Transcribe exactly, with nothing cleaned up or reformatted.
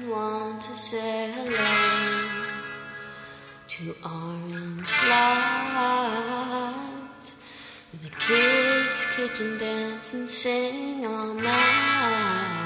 want to say hello to orange lights, with the kids' kitchen dance and sing all night.